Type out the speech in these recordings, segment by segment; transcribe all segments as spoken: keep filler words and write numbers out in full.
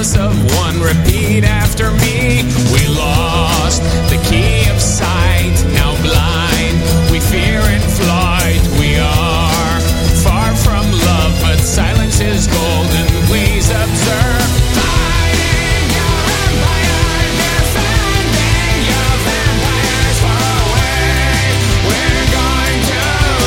promise of one, repeat after me. We lost the key of sight, now blind, we fear in flight. We are far from love, but silence is golden, please observe. Fighting your empire, defending your vampires far away. We're going to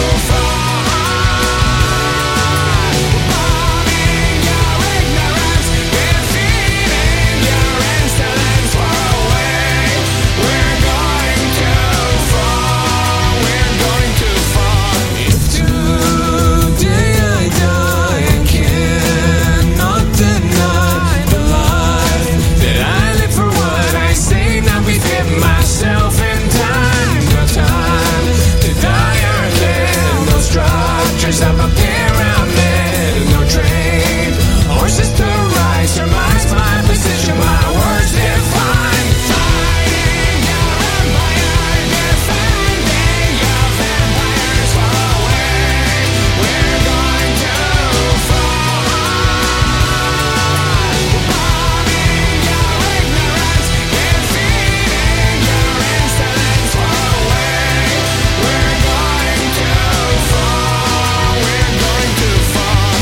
fall. Bombing your ignorance, defeating your insolence far away. We're going to fall. We're going to fall. If today I die, I cannot deny the life that I live for what I say. Now forgive myself in time. No time to die or live. No structures of a pyramid. No train, horses to ride. Surmise my position, my words define. Fighting your empire, defending your vampires far away. We're going to fall. Bombing your ignorance, defeating your insolence far away. We're going to fall. We're going to fall.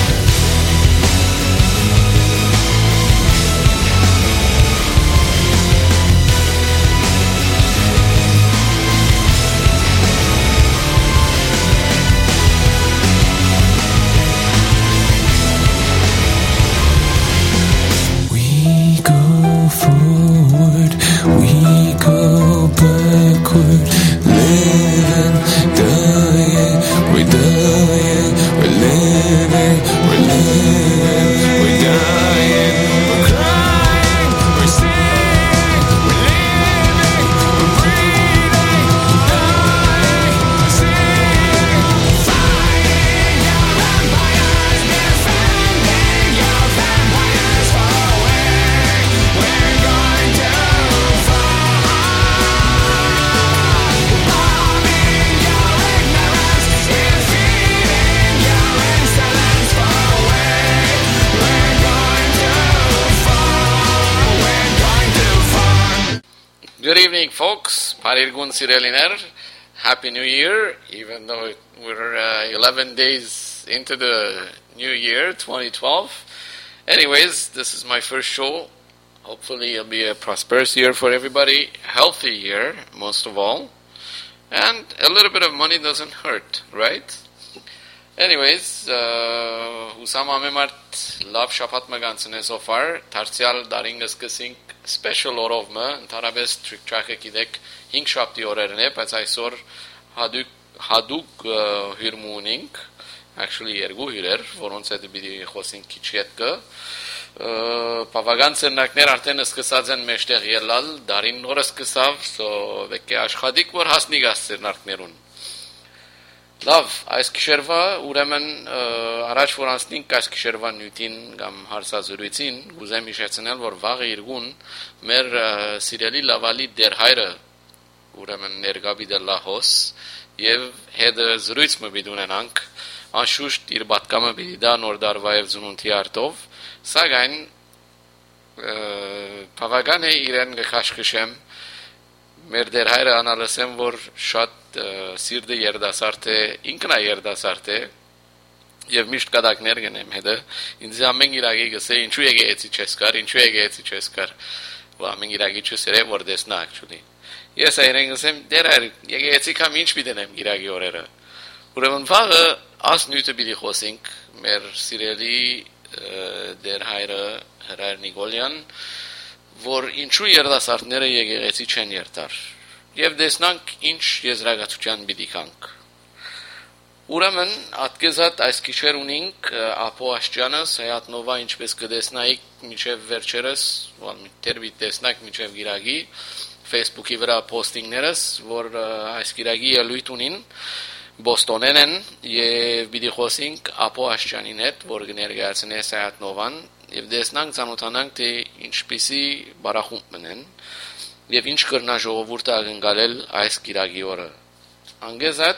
We go forward, we go backward, living, dying, we're dying, we're living, we're living, we're dying, we're crying, we're singing, we're living, we're breathing, dying, singing, fighting your empires, defending your vampires far away. We're going to fall. Bombing your ignorance, defeating your insolence far away. We're going to fall. We're going to fall. Good evening, folks. Parirgun Sireliner. Happy New Year, even though it- we're uh, eleven days into the new year, twenty twelve. Anyways, this is my first show. Hopefully it'll be a prosperous year for everybody, healthy year, most of all. And a little bit of money doesn't hurt, right? Anyways, Husam Amemart love շաբաթ մգանցն so far. Դարձյալ դարին սկսենք special օրով մը, ընդհանրապես trick track-ը գիտեք հինգ շաբթի օրերն է, բայց այսօր հadoop հadoop հյուրմունինք, actually երկու հյուրեր, որոնց հետ պիտի խոսենք քիչ հետը։ Բավական ցերնակներ արդեն սկսած են մեջտեղ ելալ, դարին նորը սկսավ, so վեկե աշխատիկ որ հասնիկ ասցերնակներուն։ Լավ, այս գիշերվա ուրեմն առաջ որ անցնենք այս գիշերվա նյութին կամ հարցազրույցին, կուզեմ հիշեցնել, որ վաղը իրգուն մեր սիրելի լավալի դերհայրը ուրեմն ներգաբի դլահոս եւ հետը զրույց մը պիտի ունենանք, անշուշտ իր պատկամը պիտի դա նոր դարվա եւ ծնունդի արտով, սակայն բավական է իրեն կքաշքշեմ մեր դերհայրը անալսեմ, որ շատ սիրտը երդասարդ է, ինքնա երդասարդ է եւ միշտ կդակներ գնեմ հետը ինձ ամեն իրագի գսե ինչու եկեցի չես կար, ինչու եկեցի չես կար, ու ամեն իրագի չսերե որ դեսնա actually ես այրեն գսեմ դերհայր եկեցի կամ ինչ պիտենեմ իրագի օրերը ուրեմն վաղը աս նյութը պիտի խոսենք մեր սիրելի դերհայրը Հրայր Նիկոլյան որ ինչու երդասարտները եկեղեցի չեն երդար եւ տեսնանք ինչ եզրակացության պիտի կանք ուրեմն ատկեզատ այս գիշեր ունենք Ապո Աշճյանը Սայատնովա ինչպես կտեսնայիք միջև վերջերս ո՞ալ միտերվի տեսնակ միջև գիրագի Facebook-ի վրա post-ինգներս որ այս գիրագի ելույթ ունին Բոստոնեն են եւ պիտի խոսենք Ապո Աշճյանին հետ որ կներկայացնի Սայատնովան եւ տեսնանք ցանոթանանք թե ինչպիսի բարախումբ մնեն եւ ինչ կրնա ժողովուրդը ակնկալել այս գիրագի օրը անգեզատ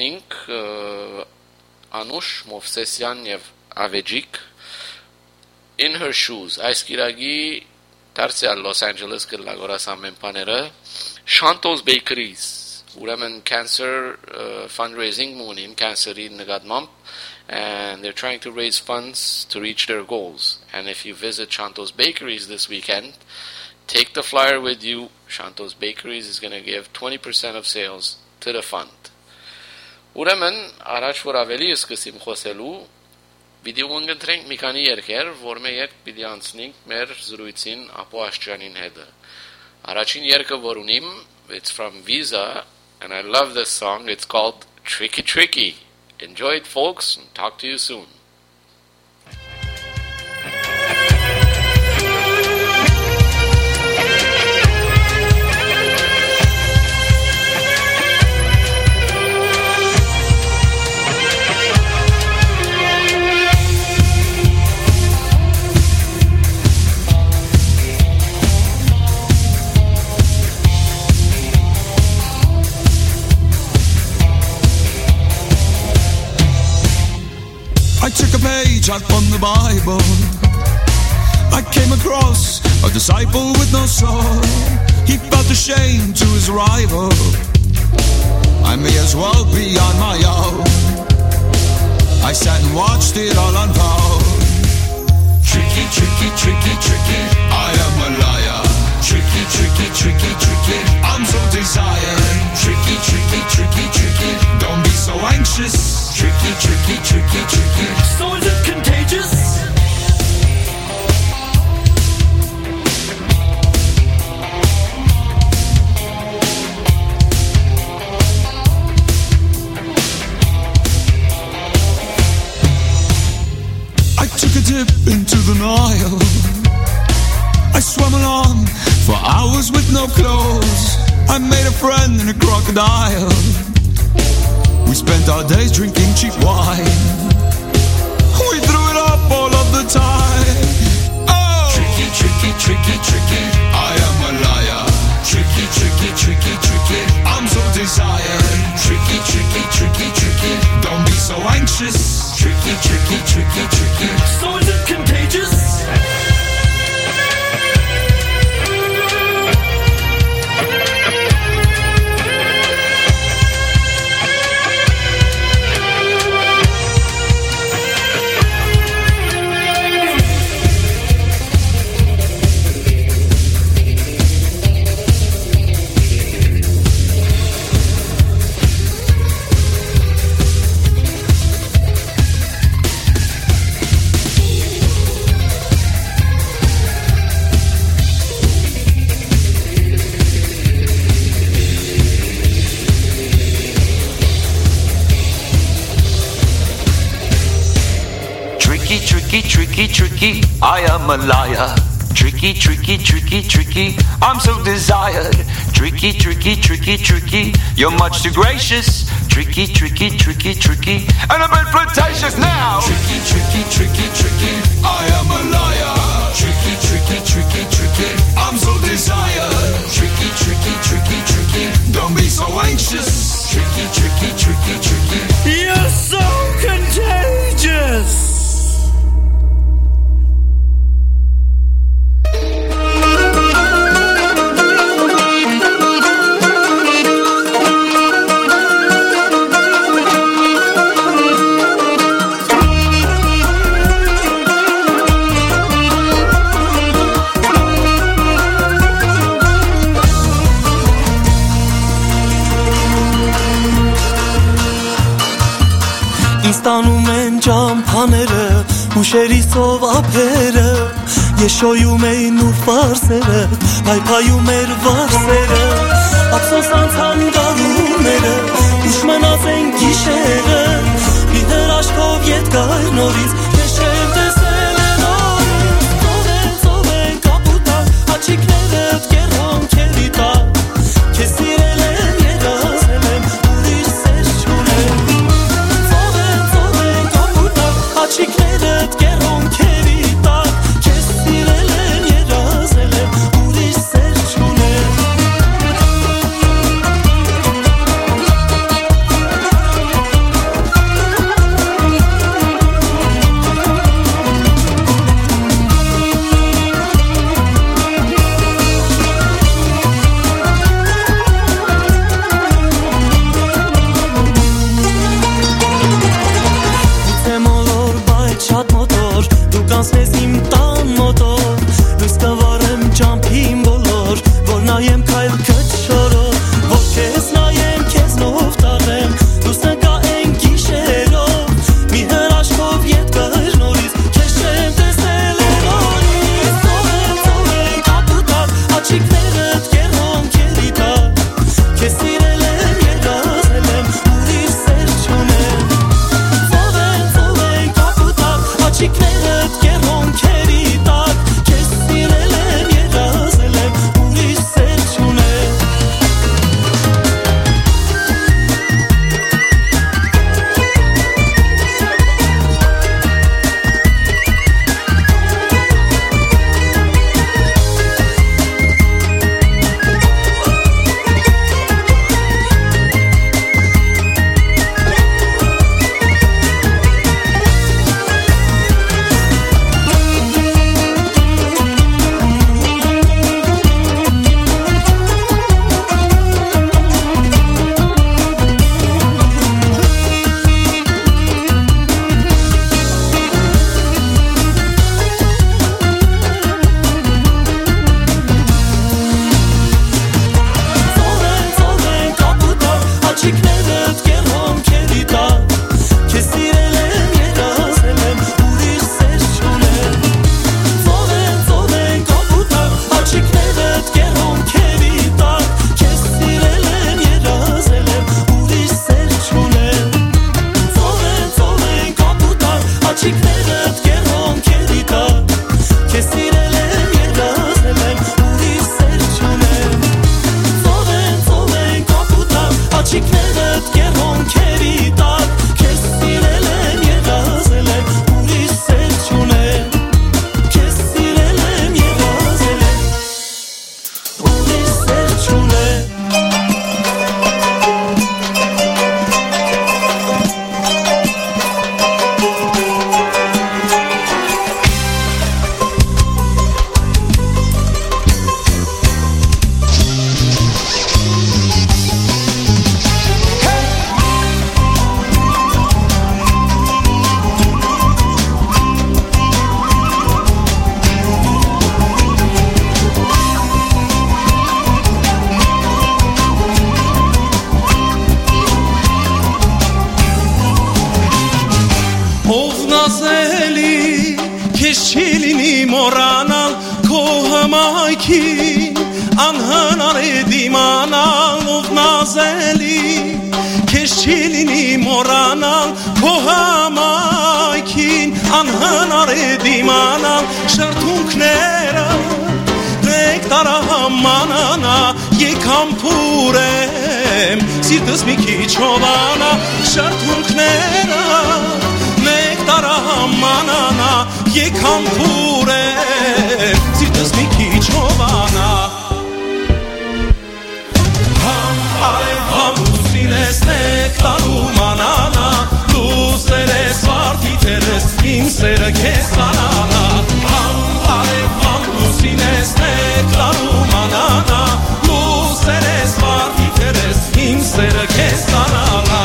ունենք Անուշ Մովսեսյան եւ Ավեջիկ In her shoes. Այս կիրագի դարձյալ Los Angeles կլագորաս ամեն բաները Shantos Bakeries ուրեմն cancer uh, fundraising մունին cancer-ի նկատմամբ and they're trying to raise funds to reach their goals. And if you visit Shantos Bakeries this weekend, take the flyer with you. Shantos Bakeries is going to give twenty percent of sales to the fund. Ուրեմն առաջ որ ավելի սկսեմ խոսելու Video ընտրենք մի քանի երգեր, որ մենք պիտի անցնենք մեր զրույցին Ապո Աշճանին հետ։ Առաջին երգը որ ունիմ, it's from Visa, and I love this song. It's called Tricky Tricky. Enjoy it, folks, and talk to you soon. I took a page out from the Bible. I came across a disciple with no soul. He felt ashamed to his rival. I may as well be on my own. I sat and watched it all unfold. Tricky, tricky, tricky, tricky, I am a liar. Tricky, tricky, tricky, tricky, I'm so desired. Tricky, tricky, tricky, tricky, don't be so anxious. Tricky, tricky, tricky, tricky, so is it contagious? I took a dip into the Nile. I swam along for hours with no clothes. I made a friend in a crocodile. We spent our days drinking cheap wine. We threw it up all of the time. Oh! Tricky, tricky, tricky, tricky, I am a liar. Tricky, tricky, tricky, tricky, I'm so desired. Tricky, tricky, tricky, tricky, don't be so anxious. Tricky, tricky, tricky, tricky, so is it contagious? Tricky, tricky, I am a liar. Tricky, tricky, tricky, tricky, I'm so desired. Tricky, tricky, tricky, tricky, you're much too gracious. Tricky, tricky, tricky, tricky, and a bit flirtatious now. Tricky, tricky, tricky, tricky, I am a liar. Tricky, tricky, tricky, tricky, I'm so desired. Tricky, tricky, tricky, tricky, don't be so anxious. Tricky, tricky, tricky, tricky, you're so contagious. Ստանում են ճամփաները, ուշերիսով ափերը, Եշոյում էին ու ֆարսերը, պայպայում էր վարսերը, Ափսոս անցան գարունները, ուշ մնաց են գիշերը, Մի հրաշքով ետ գար նորից, Եշև տեսել են օրը, Ծով են, ծով են կապուտակ, Հաչիքներըտ կերհոն կերի տակ, Քեզ սիրել եմ, երազել եմ, ուրիշ սեր չունեմ, Հաչիքներըտ կերոն կերի տակ, Քեզ սիրել են, երազել եմ, ուրիշ սեր չունեմ Աչիկներդ կեռոնքերի տակ Քեզ սիրել եմ, երազել եմ, ուրիշ սեր չունեմ Աչիկներդ կեռոնքերի տակ Քեզ սիրել եմ, երազել եմ, ուրիշ սեր չունեմ Ծով են, ծով են կապուտակ Աչիկներդ կեռոնքերի տակ Քեզ սիրել եմ, երազել եմ, ուրիշ սեր չունեմ Ծով են, ծով են կապուտակ Աչիկներդ կեռոնքերի տակ Քեզ սիրել եմ, երազել եմ, ուրիշ սեր չունեմ Ծով են, ծով են կապուտակ Աչիկներդ կեռոնքերի տակ Քեզ սիրել եմ, երազել եմ, ուրիշ սեր չունեմ Քեզ սիրել եմ, երազել եմ, ուրիշ սեր չունեմ Ով նազելի քեզ չի լինի մոռանալ քո հմայքին անհնար է դիմանալ ով նազելի քեզ չի լինի մոռանալ քո հմայքին անհնար է դիմանալ շրթունքները դեք տարահամանանա եկամ փուրեմ սիրտս մի քիչ հովանա շրթունքները տարահամանանա եկամ փուրեմ սիրտս մի քիչ հովանա Համ արև համ ուսին ես նեկտարումանանա լուսեր ես վարդի տերես իմ սերը քեզ անանա Համ արև համ ուսին ես նեկտարումանանա լուսեր ես վարդի տերես իմ սերը քեզ անանա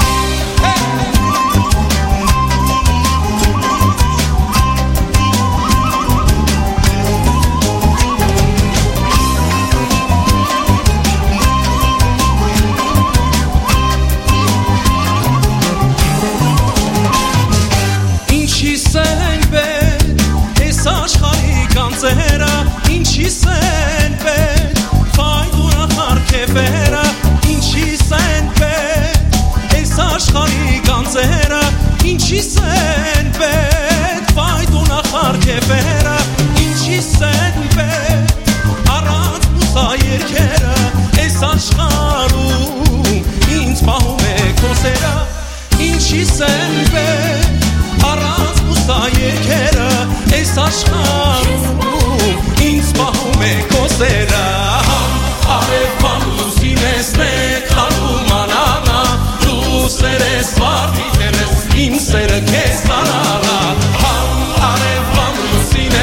Ինչի՞ս են պետ, ֆայդուրախար կեվերա Ինչի՞ս են պետ, ես աշխարի գանձերա Ինչի՞ս են պետ, ֆայդուրախար կեվերա Ինչի՞ս են պետ, առանց մուսա երկերը Ես աշխարում, ինձ պահում է կոսերա Ինչի՞ս են պետ, առանց մուսա երկերը Ես աշխարում ինձ պահում է կոսերա Արև բան լուսին ես նեկտարումանանա Լուսեր ես վարդի տերես իմ սերը քեզ անանա Արև բան լուսին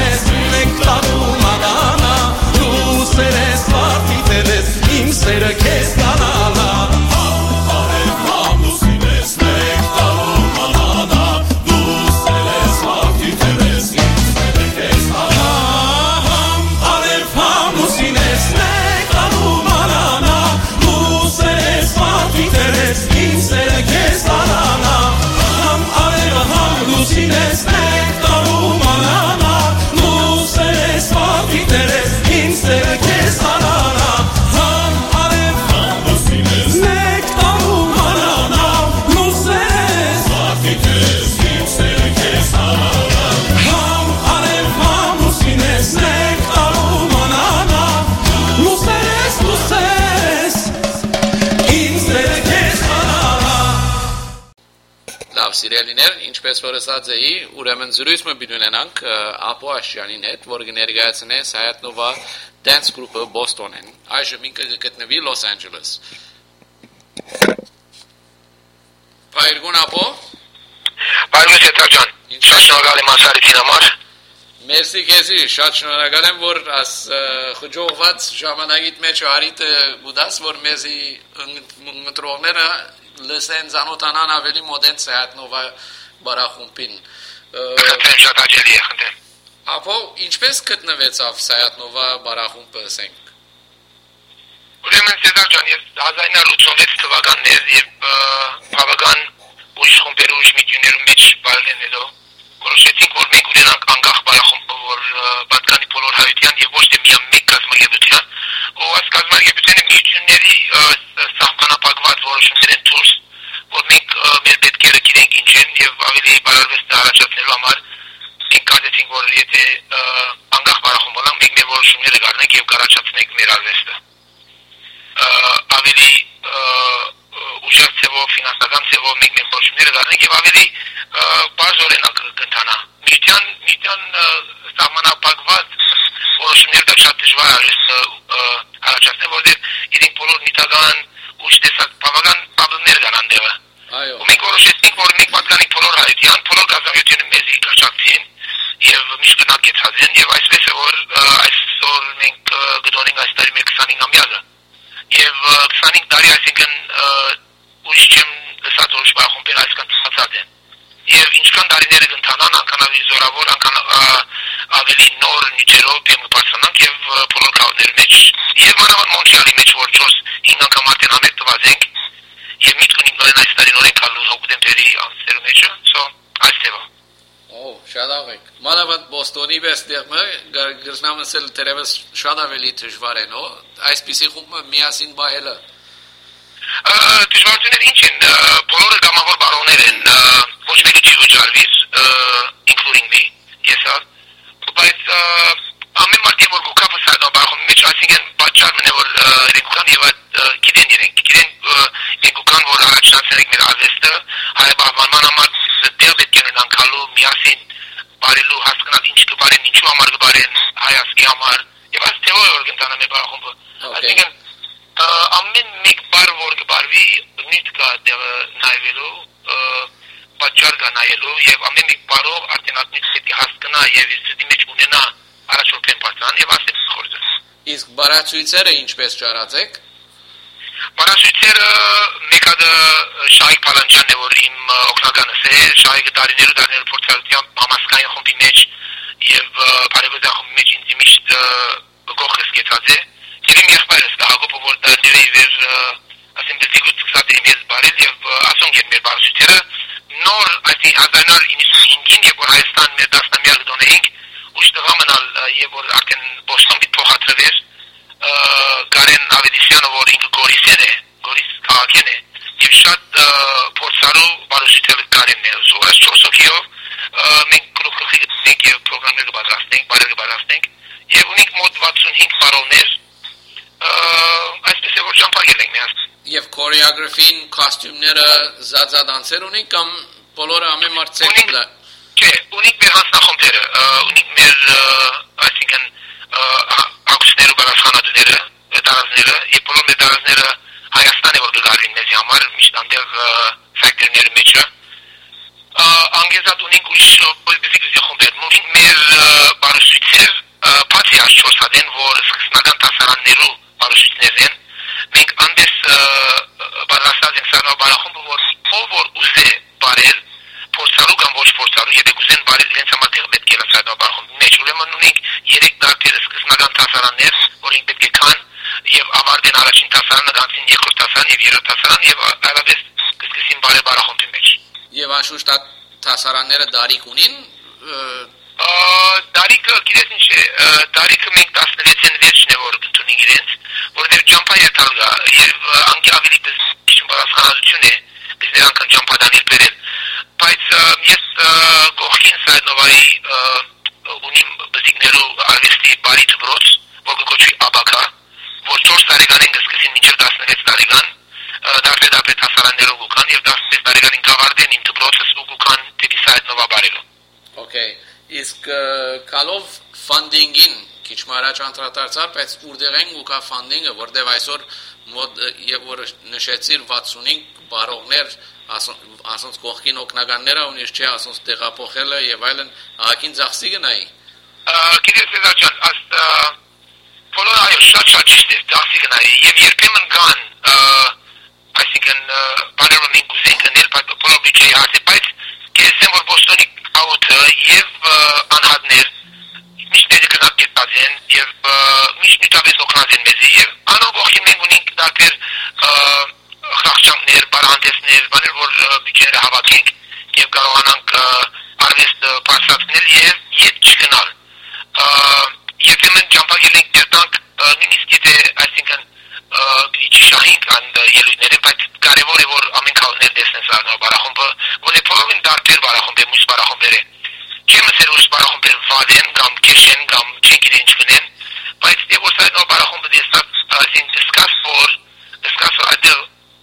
Բարեկամներիներ, ինչպես որ ասած էի, ուրեմն զրույցը բինունենանք Ապո Աշյանին հետ, որ կներկայացնե Sayat Nova Dance Group-ը Բոստոնեն։ Այժմ ինքը գտնվի Լոս Անջելես։ Բայրգուն Ապո։ Բայրգուն Սետարջան, շատ շնորհակալ եմ ասարիցին համար։ Մերսի քեզի, շատ շնորհակալ եմ, որ աս խոջողված ժամանակիդ մեջ արիտ գուդաս, որ մեզի ընտրողները լսեն զանոթանան ավելի մոդեն Sayat Nova բարախումբին։ Խնդրեմ, շատ աջելի է, խնդրեմ։ Ապո, ինչպես գտնվեցավ Sayat Nova բարախումբը, ասենք։ Ուրեմն Սետարջան, ես հազար ինը ութ ութ վեց թվականներ եւ բավական ուրիշ խումբեր ուրիշ միություններում մեջ բարելենելով որոշեցինք, որ մենք ունենանք անկախ բարախումբ, որ պատկանի բոլոր հայության եւ ոչ թե միայն մեկ կազմակերպության, ու այս կազմակերպության միությունների սահմանափակված որոշումներ են դուրս, որ մենք մեր պետքերը գիտենք ինչ են եւ ավելի բարարվեստը առաջացնելու համար մենք կազմեցինք, որ եթե անկախ բարախումբ ունենք, մենք մեր որոշումները կառնենք եւ կառաջացնենք մեր արվեստը։ Ավելի ուժեղ ծավալ ֆինանսական ծավալ մենք մեր որոշումները կառնենք եւ ավելի բարձրորեն կընթանա։ Միության միության սահմանափակված որոշումները դա շատ դժվար է առաջացնել, որովհետեւ իրենք բոլոր նյութական ու տեսակ բավական բավներ կան անդեղը։ Այո։ Ու մենք որոշեցինք, որ մենք պատկանենք բոլոր հայության, բոլոր կազմակերպությունները մեզի կշակցին եւ միշտ գնակեցած են եւ այսպես է որ այսօր մենք գտնենք այս տարի մեր քսանհինգամյակը եւ քսանհինգ տարի այսինքն ուրիշ չեմ լսած ուրիշ բարախումբեր այսքան ծածած են եւ ինչքան տարիները կընթանան անկան ավելի զորավոր անկան ավելի նոր նյութերով դեմ կբարձրանանք եւ բոլոր քաղաքների մեջ եւ մանավանդ Մոնտրեալի մեջ որ չորս հինգ անգամ արդեն համեղ տվազենք եւ միտք ունենք նորեն այս տարի նորեն կալու հոկտեմբերի ամսերու մեջը so այս թեվա Օ, շատ աղեք։ Մանավանդ Բոստոնի վեստեղը գրznամսել դերևս շատ ավելի դժվար է, նո։ Այսպիսի խումբը միասին բայելը։ Դժվարությունները ինչ են, բոլորը գամավոր բարոներ են, ոչ մեկի չի վճարվիր, including me, եսա, բայց ամեն մարդի որ գուկապը սայդա բարխում մեջ, այսինքն պատճառն է որ իրենք կան եւ գիտեն իրենք, գիտեն իրենք կան որ առաջացնենք մեր արվեստը, հայաբահմանման համար դեր պետք է ունենան կալու միասին բարելու հասկանալ ինչ կբարեն, ինչու համար կբարեն, հայասկի համար եւ այս թեոრი որ կընտանա մեր բարախումբը։ Այսինքն ամեն մեկ բար որ կբարվի նույն կա դեր նայվելու պատճառ կա նայելու եւ ամեն մեկ բարով արդեն այդ պետք է հասկանա եւ իր մեջ ունենա առաջորդեն պատրան եւ ասել խորձը։ Իսկ բարացույցերը ինչպես ճարացեք։ Բարացույցերը մեկը Շահիկ Փալանջյանն է որ իմ օգնականս է, Շահիկը տարիներու տարիներու փորձառությամբ համասկային խմբի մեջ եւ բարեգործական խմբի մեջ ինձ միշտ գողս գեցած է։ Իմ եղբայրս Հակոբը որ տարիների վեր ասեմ դեպի գծած է մեզ բարել եւ ասոնք են մեր բարացույցերը նոր այսի հազար ինը իննսունհինգին երբ որ Հայաստան մեր դասնամյակ դոնեինք ուշ տղամանալ եւ որ արդեն Բոստոն պիտի փոխադրվեր Գարեն Ավետիսյանը որ ինքը Գորիսեն է, Գորիս քաղաքին է եւ շատ փորձառու բարոշիթել Գարենն է, զորս չորս հոգիով մենք գլուխի գտնենք եւ պրոգրամներ կպատրաստենք, բարեր կպատրաստենք եւ ունենք մոտ վաթսունհինգ բարոներ այսպես է որ ճամփագել ենք միասին Եվ choreography-ին, կոստյումները, զածադանցեր ունենք կամ բոլորը ամեն մարդ ունենք չէ, ունենք մեր հանձնախումբերը, ունենք մեր այսինքն ակուսներու բարձրանալները, դարազները, եւ բոլոր մեր դարազները Հայաստան է որ գարին մեզի համար միշտ այնտեղ ֆակտորների մեջը անգեզատ ունենք ուրիշ պոլիտիկի խումբեր, ունենք մեր բարոշիցեր, բացի աշխորհադեն որ սկսնական դասարաններու բարոշիցներ են, մենք այնպես բարձրացած ենք սանո բարախումբը որ ով որ ուզե բարել փորձառու կամ ոչ փորձառու եւ գուզեն բարել իրենց համար տեղ պետք է սանո բարախումբի մեջ ուրեմն ունենք երեք դարբեր սկսնական դասարաններ որ ինք պետք է կան եւ ավարտեն առաջին դասարանը կանցին երկրորդ դասարան եւ երրորդ դասարան եւ այլապես կսկսին բարել բարախումբի մեջ եւ անշուշտ դասարանները դարիք ունին Դարիքը գիտես ինչ է, դարիքը մենք տասնվեցին վերջն է որ գտնին իրենց, որովհետև ճամփա երթալ գա եւ անկի ավելի բիզնես պատասխանատվություն է, դες անգամ ճամփադանի բերել, բայց ես գողքին Sayat Nova-ի ունիմ բզիկներու արվեստի բարի դպրոց, որ կոչվի Աբակա, որ չորս տարեկանին կսկսին մինչև տասնվեց տարեկան, դարբեր դարբեր տեսարաններով ուքան եւ տասնվեց տարեկան ինքավարդեն իմ դպրոցս ուքան դեպիսայդ նովաբարելը։ Okay, իսկ կալով ֆանդինգին քիչ մարաջ անդրադարձար, բայց ուրդեղ են ուկա ֆանդինգը, որտեղ այսօր մոտ եւ որ նշեցիր վաթսունինք բարողներ ասոնց կողքին օկնականները ունի չէ ասոնց տեղափոխելը եւ այլն ահագին ծախսի գնայի։ Գիտես դեզաճան, աս բոլոր այո շատ շատ ճիշտ է ծախսի գնայի եւ երբեմն կան այսինքն բաներում մենք ուզենք գնել, բայց բոլոր բյուջեի հարցը, բայց գիտեմ որ Բոստոնի աուտը եւ անհատներ միշտ դեպի կետած են եւ միշտ միտավես օգնած են մեզ եւ անոր կողքին մենք ունենք դարբեր խախճանքներ, բարանտեսներ, բաներ որ բյուջեները հավաքենք եւ կարողանանք արվեստ բարձրացնել եւ ետ չգնալ։ Երբեմն ճամփագելենք դերտանք նույնիսկ եթե այսինքն իջշահինք ան ելույթները, բայց կարևոր է որ ամեն քալներ դեսնեն սա բարախումբը, որ բոլորին դարբեր բարախումբ է, մյուս բարախումբեր է։ Չեմ ասել որ բարախումբեր վադեն կամ քեշեն կամ չեն գիտեն ինչ կնեն, բայց դե որ սա բարախումբը դեսնած այսինքն սկաս որ սկաս որ այդ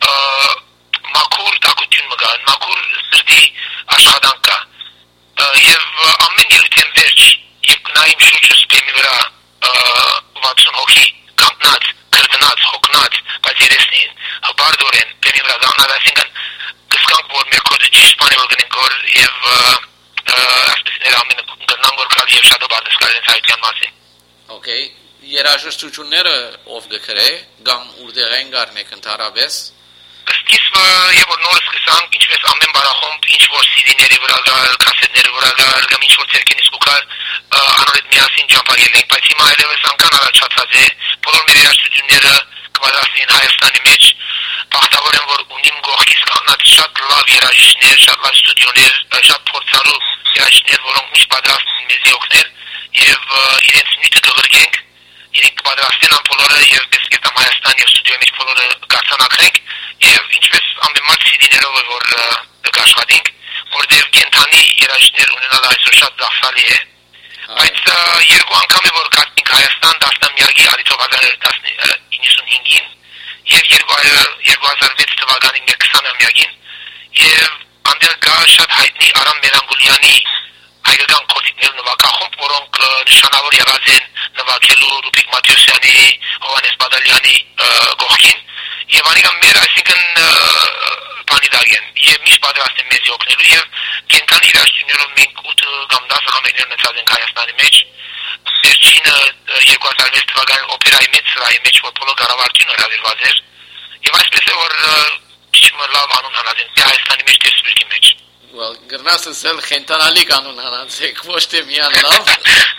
մաքուր տակություն մգան, մաքուր սրտի աշխատանք կա եւ ամեն ելույթեն վերջ եւ գնայիմ շուրջս բեմի վրա վաթսուն հոգի կանգնած, կրտնած, հոգնած, բայց երեսնին հբարդորեն բեմի վրա գանալ, այսինքն կսկանք որ մեր կոդը ճիշտ բան է որ գնենք որ եւ ասպեսներ ամենը գնան որ կալ եւ շատ բարձր կալեն հայտյան մասին։ Okay, երաժշտությունները ով գքրե կամ ուրդեղ են գարնեք ընդհանրապես Սկիզբը եւ որ նորը սկսանք ինչպես ամեն բարախումբ ինչ որ սի դի-ների վրա գալ, կասետների վրա գալ, կամ ինչ որ ցերկենից կուկալ անորդ միասին ճամփագել ենք, բայց հիմա այլևս անգամ առաջացած է բոլոր մեր երաժշտությունները կվադասին Հայաստանի մեջ բախտավոր եմ որ ունիմ գողքից կանած շատ լավ երաժիշտներ, շատ լավ ստուդիոներ, շատ փորձառու երաժիշտներ, որոնք միշտ պատրաստ են մեզ օգնել եւ իրենց նյութը դղրգենք, իրենք պատրաստեն ան բոլորը եւ դեսկետամ Հայաստան եւ ստուդիոյի մեջ բոլորը կացանակենք եւ ինչպես ամենամար սի դի-ներով որ կաշխատենք, որտեղ կենթանի երաժիշտներ ունենալ այսօր շատ դասալի է։ Բայց երկու անգամ է որ կացնենք Հայաստան դաշնամյակի արիթով հազար իննսունհինգին եւ երկու հազար վեց թվականին քսանամյակին եւ անդեր գա շատ հայտնի Արամ Մերանգուլյանի հայկական կոթիկներ նվագախումբ, որոնք նշանավոր եղած են նվագելու Ռուբիկ Մատյոսյանի, Հովանես Բադալյանի կողքին եւ անիկա մեր այսինքն բանի դագեն եւ միշտ պատրաստ են մեզ օգնելու եւ կենթանի երաժշտություններով մենք ութ կամ դաս համերներ նցած ենք Հայաստանի մեջ վերջինը երկու հազար վեց թվականին օպերայի մեջ սրահի մեջ որ բոլոր կառավարություն հրավիրված էր եւ այսպես է որ ճիշտ լավ անուն հանած են Հայաստանի մեջ դեսպրիկի մեջ Well, գրնասը սել խենտանալի կանուն հանանցեք, ոչ թե միան լավ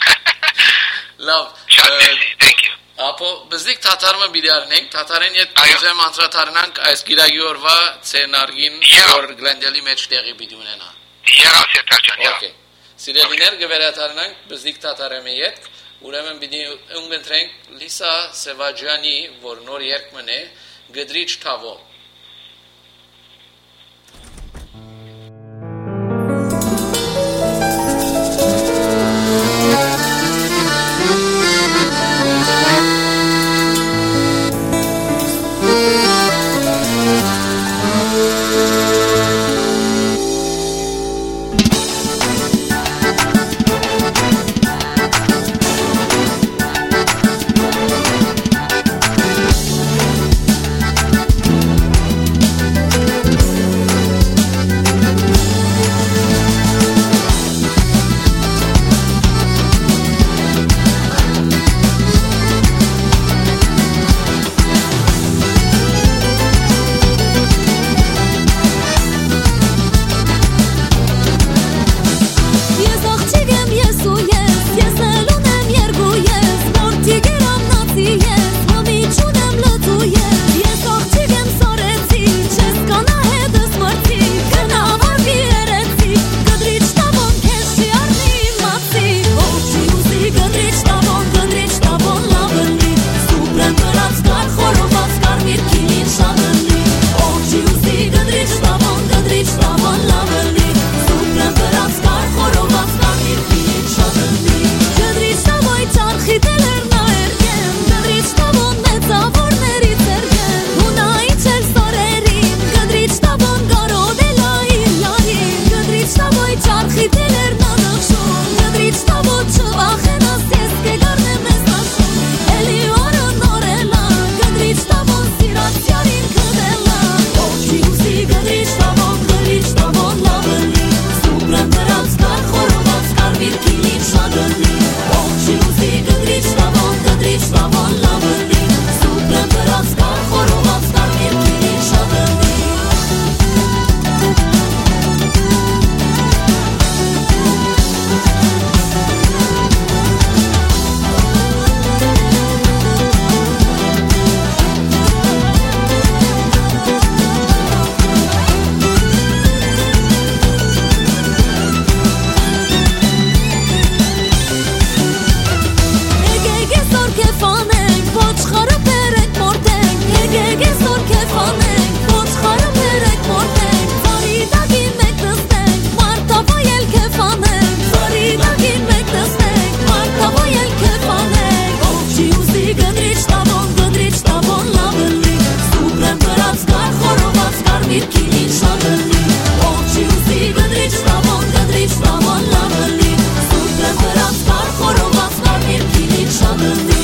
լավ Thank you Ապո բզիկ թաթարմը բիդարնենք, թաթարեն ետ ուզեմ անտրատարնանք այս գիրագի օրվա ծենարգին որ գլենդելի մեջ տեղի բիդի ունենա Եղաց երթարջան, եղաց Սիրելիներ գվերատարնանք բզիկ թաթարեմը ետ, ուրեմն բիդի ունգընտրենք Լիսա Սևաջյանի, որ նոր երկմն է, գդրիչ թավո շադրվի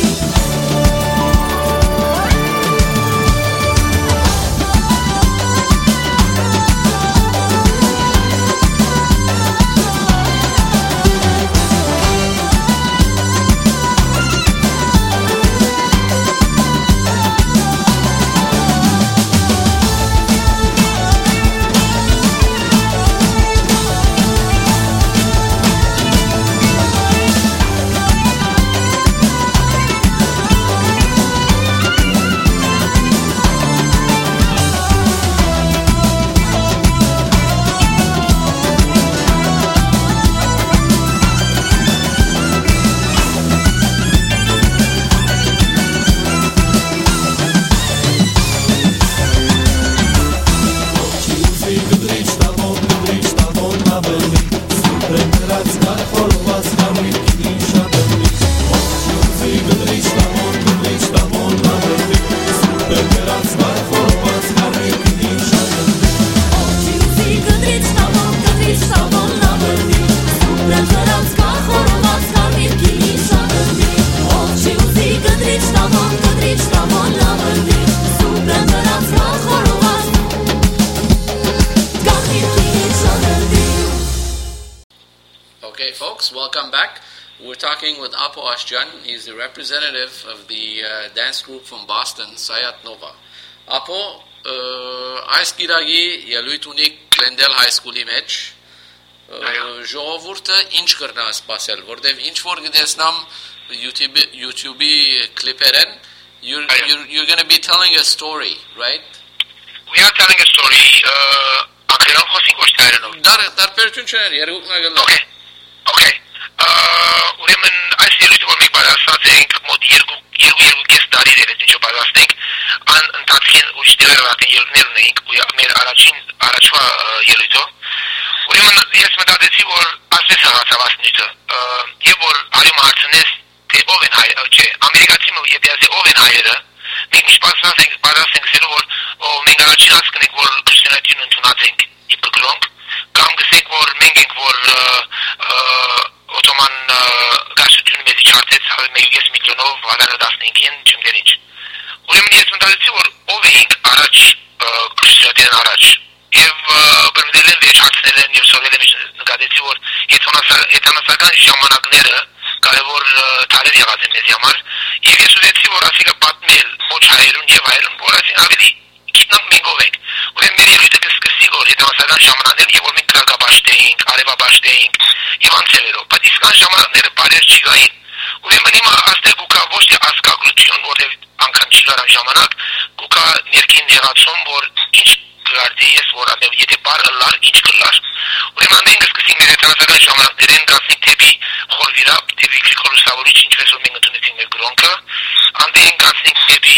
Okay, folks, welcome back. We're talking with Apo Ashjan. He's the representative of the uh, dance group from Boston, Sayat Nova. Apo, այս գիրագի ելույթ ունի Glendale High School-ի մեջ, ժողովուրդը ինչ կրնա սպասել, որտև ինչ որ գտեսնամ YouTube-ի կլիպերեն, you're, you're, you're going to be telling a story, right? We are telling a story, անգլերեն խոսենք ոչ թե հայերենով։ Տարբերություն չներ, երկուքն ագլա։ Okay. Okay. Ուրեմն այս ելույթը որ մենք պատասխանած ենք մոտ երկու երկու երկու կես տարի դերից ինչու պատասխանենք ան ընթացքին ուշ դերերատեն ելույթներ ունեինք ու մեր առաջին առաջվա ելույթը ուրեմն ես մտածեցի որ ասես հաղացավ ասնույթը եւ որ արյում հարցնես թե ով են հայերը չէ ամերիկացի եւ դասի ով են հայերը մենք միշտ պատասխանենք պատասխանենք սերու որ մենք առաջին հասկնենք որ քրիստոնեություն ընդունած ենք իբր գրոնք կամ գսենք որ մենք ենք որ օտոման գաշություն մեզի չարտեց մեկ միլիոնով հազար տասնհինգին չմդեր ինչ ուրեմն ես մտածեցի որ ով էինք առաջ քրիստոնեության առաջ եւ բրդելեն վեճ հարցնել են եւ սովել են նկատեցի որ եթանասական ժամանակները կարևոր տարեր եղած են մեզի համար եւ ես ուզեցի որ ասիկա պատմել ոչ հայերուն եւ հայերուն որ ասին ավելի գիտնանք մենք ով ենք ուրեմն մեր ելույթը կսկսի որ եթանասական ժամանակներն եւ որ մենք կրակաբաշտ էինք արևաբաշտ էինք եւ անցերերով բայց իսկան ժամանակները բարեր չկային ուրեմն հիմա աստեղ գուկա ոչ թե ասկակլություն որտեղ անգամ չկար ժամանակ գուկա ներքին եղածում որ ինչ գարդի ես որ ամեն եթե բար լար ինչ կլար ուրեմն մենք սկսենք մեր եթանասական ժամանակներն գացնենք դեպի խորվիրապ դեպի քրիստոսավորիչ ինչպես որ մենք ընդունեցինք մեր գրոնքը անդեն գացնենք դեպի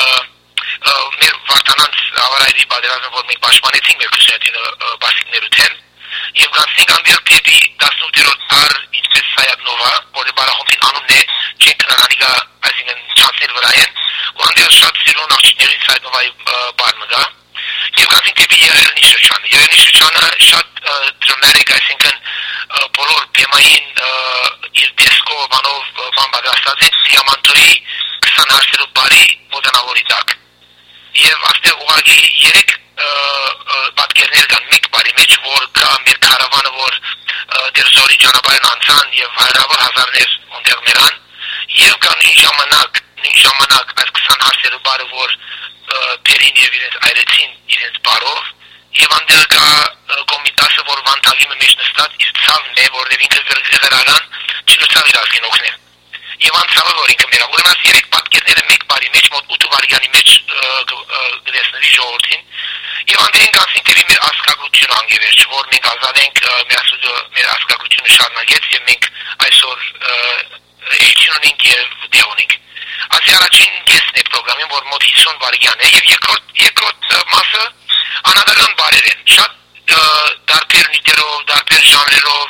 մեր վարտանանց ավարայրի պատերազմը որ մենք պաշտպանեցինք մեր քրիստոնեությունը բասիկներութեն եւ գացնենք անդեր դեպի տասնութերորդ դար ինչպես Sayat Nova որը բարախոմբին անունն է չենք նանիկա այսինքն չանցել վրայեն ու անդեր շատ սիրուն աղջիկների Sayat Nova-ի բառը գա եւ գացնենք դեպի Երևանի շրջանը Երևանի շրջանը շատ դրամատիկ այսինքն բոլոր թեմային իր դիսկո բանով բան պատրաստած է դիամանտոյի քսան հարցերով բարի մոդանավորի տակ եւ աստեղ ուղղակի երեք պատկերներ կան մեկ բարի մեջ որ կա մեր կարավանը որ դեր զորի ճանապարհն անցան եւ հարյուրավոր հազարներ ոնդեղ մերան եւ կան ի ժամանակ ի ժամանակ այս քսան հարցերով բարը որ բերին եւ իրենց այրեցին իրենց բարով եւ անդեր կա կոմիտասը որ վանտալի մեջ նստած իր ցավն է որը ինքը գրգռական չլուծավ իր ասկին օգնել եւ անցավը որ ինքը մեր ուրեմն երեք պատկերները մեկ բարի մեջ մոտ ութ վարյանի մեջ գտեսնվի ժողովրդին եւ անդեն գացին դեպի մեր ասկագությունը անգևերջ որ մենք ազատ ենք մեր ասուդը մեր ասկագությունը շարունակեց եւ մենք այսօր էջունինք եւ դեոնինք ասի առաջին կեսն է պրոգրամին որ մոտ հիսուն վարյան է եւ երկրորդ երկրորդ մասը անհատական բարեր են շատ դարբեր նյութերով դարբեր ժանրերով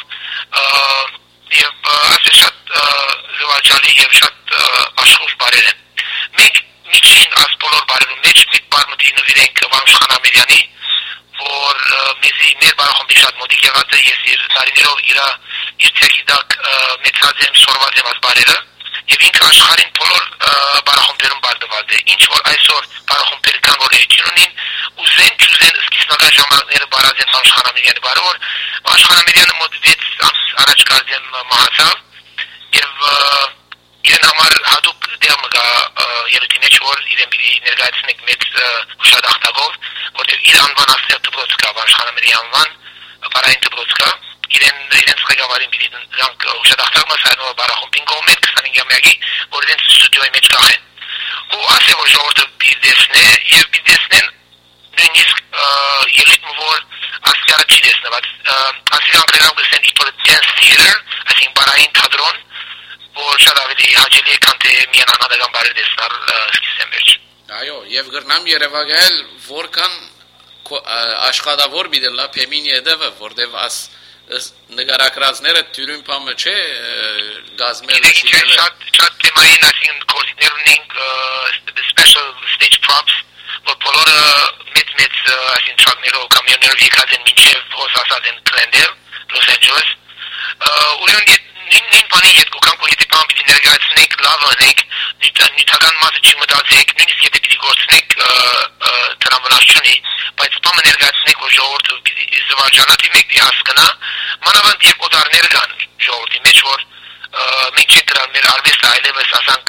եւ ասի շատ զվարճալի եւ շատ աշխուժ բարեր են մենք միջին աս բոլոր բարերու մեջ մեկ բար մտինով իրենք Վանուշ Խանամիրյանի որ մեզի մեր բարախոմբի շատ մոտիկ եղած է ես իր տարիներով իրա իր ցեխի դակ մեծած եմ սորված եմ աս բարերը եւ ինքը աշխարհին բոլոր բարախումբերում բարձրացել է ինչ որ այսօր բարախումբերը կան որ էջին ունին ուզեն ճուզեն սկիզբնական ժամանակները բարազեն Աշխարհամիրյանը բարոր Աշխարհամիրյանը մոտ վեց ամս առաջ գազեմ մահացավ եւ իրեն համար հատուկ դեր մգա ելույթի մեջ որ իրեն պիտի ներկայացնենք մեծ ուշադախտակով որտեղ իր անվան ասել դպրոց կա Աշխարհամիրյանի անվան բարային դպրոց կա իրեն իրենց ղեկավարին պիտի դրանք ուշադախտակ մասայնով բարախումբին կողմեն քսանինյամյակի որ իրենց ստուդիոյի մեջ կախեն ու ասել որ ժողովուրդը պիտի դեսնե եւ պիտի դեսնեն նույնիսկ ելույթ որ ասյալը չի դեսնված ասել անգլերեն գսեն իբր dance theater ասին բարային թատրոն որ շատ ավելի հաճելի է քան թե միան անհատական բարեր դեսնալ սկիզբեն վերջ այո եւ գրնամ երևակայել որքան աշխատավոր բիդելա փեմին եդևը որտեվ աս նկարակրածները թյուրին փամը չէ գազմերը շատ շատ թեմային ասին կորսիկներ ունենք special stage props որ բոլորը մեծ մեծ ասին տրակներով կամիոներով եկած են մինչև հոսասած են Glendale, Los Angeles ուրեմն նույն բանի հետ կոքան որ եթե բան պիտի ներկայացնենք լավ անենք նյութական մասը չմտածեք նույնիսկ եթե պիտի գործնենք դրան վնաս չունի բայց բանը ներկայացնենք որ ժողովուրդը պիտի զվարճանատի մեկ պիտի հասկանա մանավանդ երբ օտարներ կան ժողովրդի մեջ որ մենք չենք դրան մեր արվեստը այլևս ասանք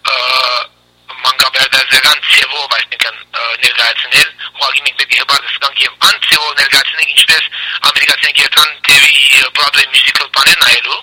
մանկաբերդազական ցևով այսինքն ներկայացնել ուղղակի մենք պետք է հբարդը սկանք եւ ան ցևով ներկայացնենք ինչպես ամերիկացիները գերտան տեվի Broadway musical բաներ նայելու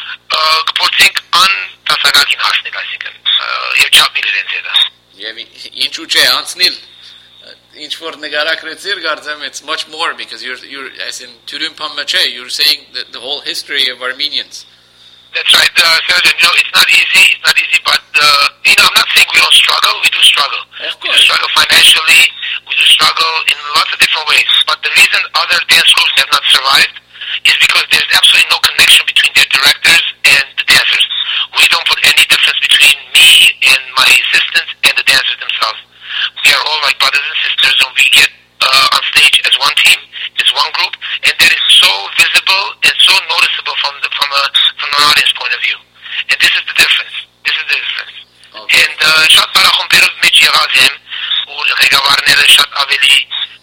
կփորձենք ան տասակակին հասնել այսինքն եւ չափել իրենց հետը եւ ինչու՞ չէ անցնել ինչ որ նկարակրեցիր կարծեմ it's much more because you're you're as in Turin Pamache you're saying the, the whole history of Armenians. That's right, uh, Sergeant. You know, it's not easy. It's not easy, but uh, you know, I'm not saying we don't struggle. We do struggle. We do struggle financially. We do struggle in lots of different ways. But the reason other dance groups have not survived is because there's absolutely no connection between their directors and the dancers. We don't put any difference between me and my assistants and the dancers themselves. We are all like brothers and sisters, and we get uh, on stage as one team, as one group, and that is so visible and so noticeable from the from a from an audience point of view. And this is the difference. This is the difference. Okay. And շատ բարախումբերով մեջ եղած եմ, ու ղեկավարները շատ ավելի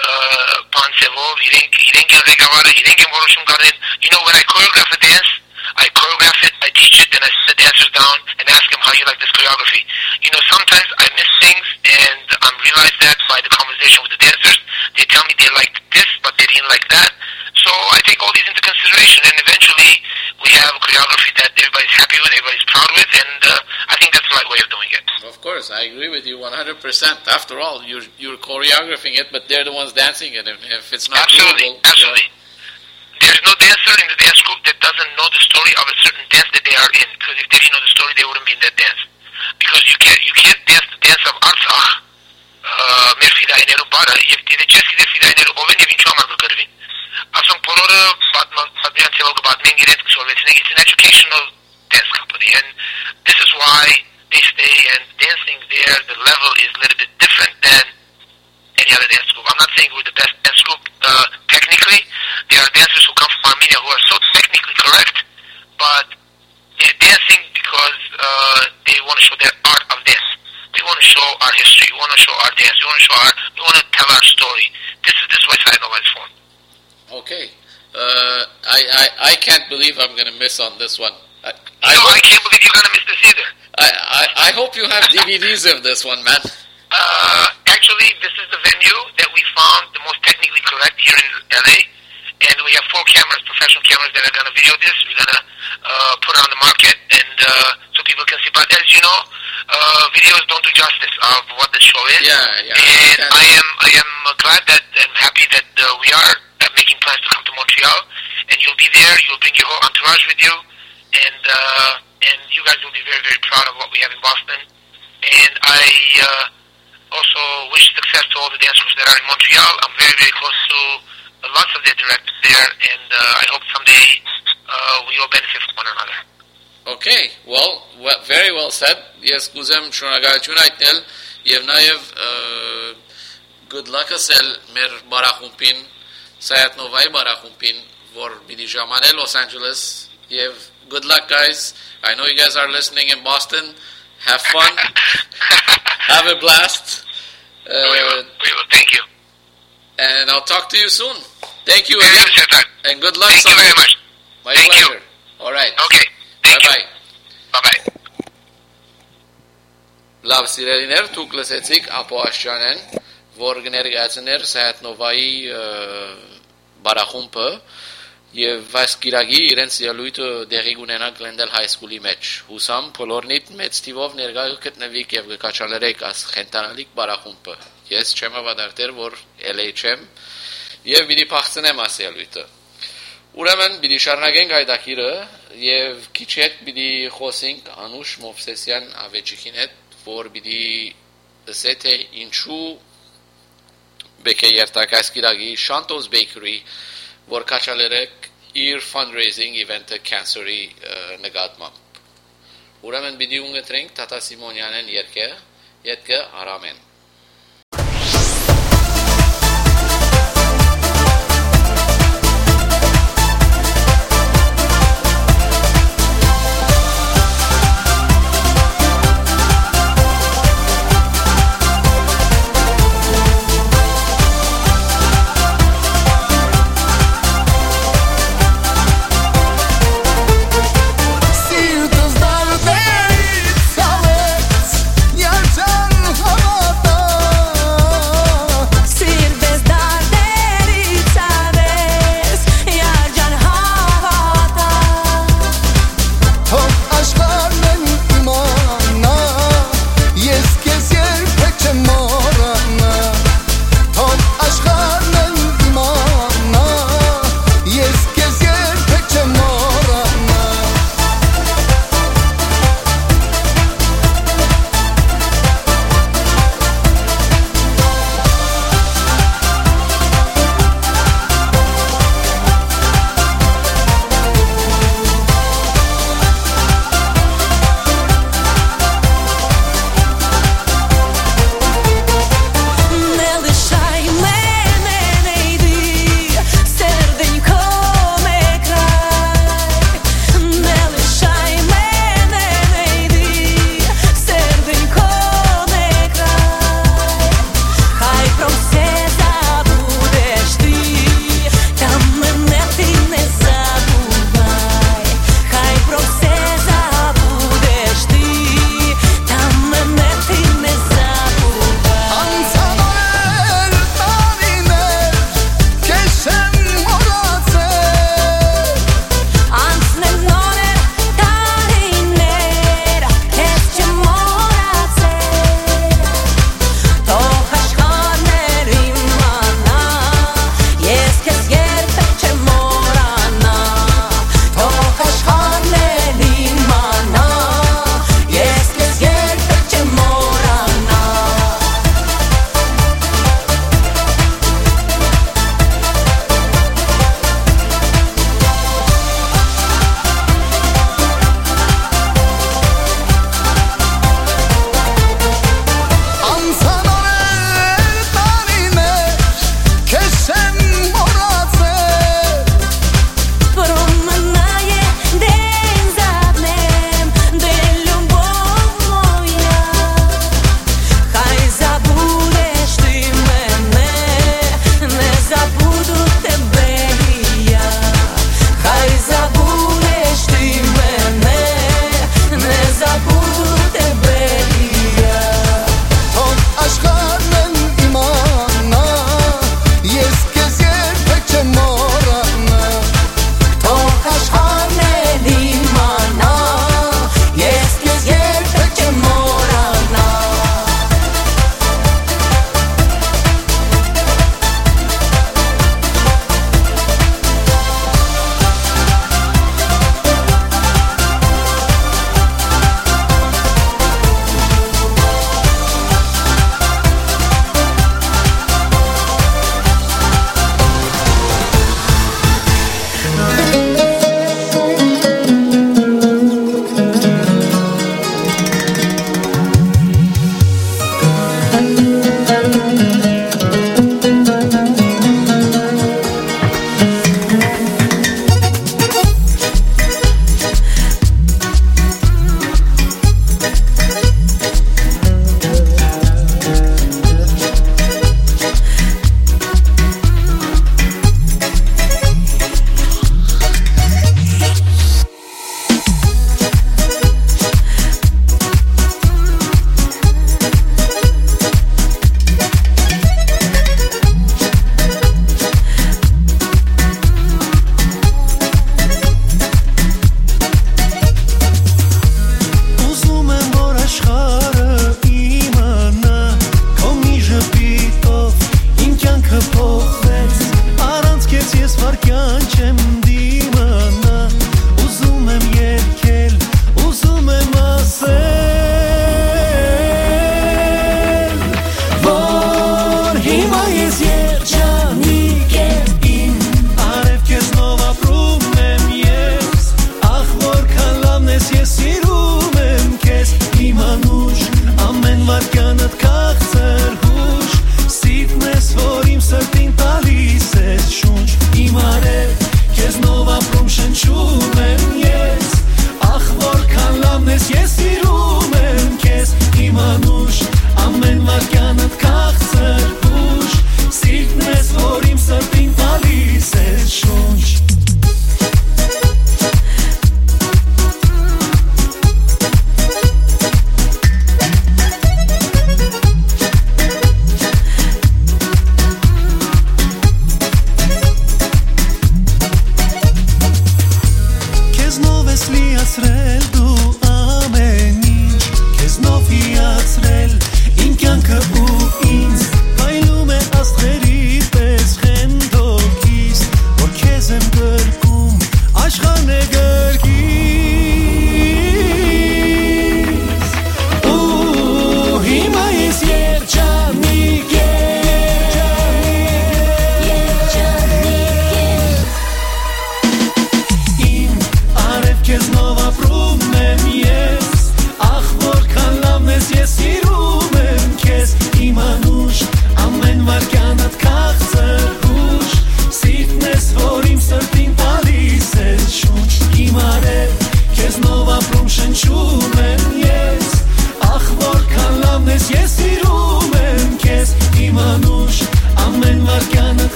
բանցևով, իրենք իրենք են ղեկավարը, իրենք են որոշում կառնել. You know, when I choreograph a dance, I choreograph it, I teach it, and I sit the dancers down and ask them how you like this choreography. You know, sometimes I miss things, and I realize that by the conversation with the dancers. They tell me they liked this, but they didn't like that. So I take all these into consideration, and eventually we have a choreography that everybody's happy with, everybody's proud with, and uh, I think that's the right way of doing it. Of course, I agree with you one hundred percent. After all, you're you're choreographing it, but they're the ones dancing it. If, if it's not absolutely, doable, absolutely. Yeah. There's no dancer in the dance group that doesn't know the story of a certain dance that they are in. Because if they didn't know the story, they wouldn't be in that dance. Because you can't you can't dance the dance of Artsakh. մեր ֆիդայներու բարը եւ դիվեջես իդե ֆիդայներու ովեն եւ ինչու համար կգրվին ասում բոլորը պատմական ցեվը պատմին իրենց կսորվեցին it's an educational dance company and this is why they stay and dancing there the level is a little bit different than any other dance group. I'm not saying we're the best dance group uh, technically. There are dancers who come from Armenia who are so technically correct but they're dancing because uh, they want to show their art of dance. We want to show our history. We want to show our dance. We want to show our. We want to tell our story. This is this West Side Nomads form. Okay. Uh, I, I I can't believe I'm going to miss on this one. I, I, no, I can't believe you're going to miss this either. I, I I hope you have D V Ds of this one, man. Uh, actually, this is the venue that we found the most technically correct here in L A, and we have four cameras, professional cameras that are going to video this. We're going to uh, put it on the market, and uh, so people can see. But as you know. Uh, videos don't do justice of what the show is. Yeah, yeah. And I am, I am glad that and happy that uh, we are uh, making plans to come to Montreal, and you'll be there. You'll bring your whole entourage with you, and uh, and you guys will be very, very proud of what we have in Boston. And I uh, also wish success to all the dance groups that are in Montreal. I'm very, very close to uh, lots of their directors there, and uh, I hope someday uh, we all benefit from one another. Okay, well, well, very well said. Yes, կուզեմ շնորհակալություն այտնել եւ նաեւ good luck ասել մեր բարախումբին, Sayat Novai բարախումբին, որ պիտի ժամանել Los Angeles You have good luck, guys. I know you guys are listening in Boston. Have fun. Have a blast. Uh, we will. We will. Thank you. And I'll talk to you soon. Thank you Thank again. you, sir. And good luck. Thank you very much. My Thank pleasure. you. All right. Okay. Thank Bye-bye. you. Bye-bye. Լավ սիրելիներ, դուք լսեցիք Ապո Աշճանեն, որ կներկայացներ Սայաթ Նովայի բարախումբը եւ այս գիրագի իրենց ելույթը դեղի ունենա Glendale High School-ի մեջ։ Հուսամ բոլորնիդ մեծ թիվով ներկա գտնվիք եւ կկաչալերեք այս խենթանալիք բարախումբը։ Ես չեմ հավատալու, որ L A չեմ եւ պիտի փախցնեմ այս ելույթը։ Ուրեմն պիտի շարունակենք այդ ակիրը եւ քիչ հետ պիտի խոսենք Անուշ Մովսեսյան Ավեջիկին հետ, որ պիտի ասե թե ինչու բեկե երթակայս գիրագի Shantos Bakery, որ կաչալերեք իր fundraising event-ը cancer-ի նկատմամբ։ Ուրեմն պիտի ունգընտրենք Տատա Սիմոնյանեն երկը, ետքը Արամեն։ Սիրտս դարձեց, ցավեց, երջան հավատ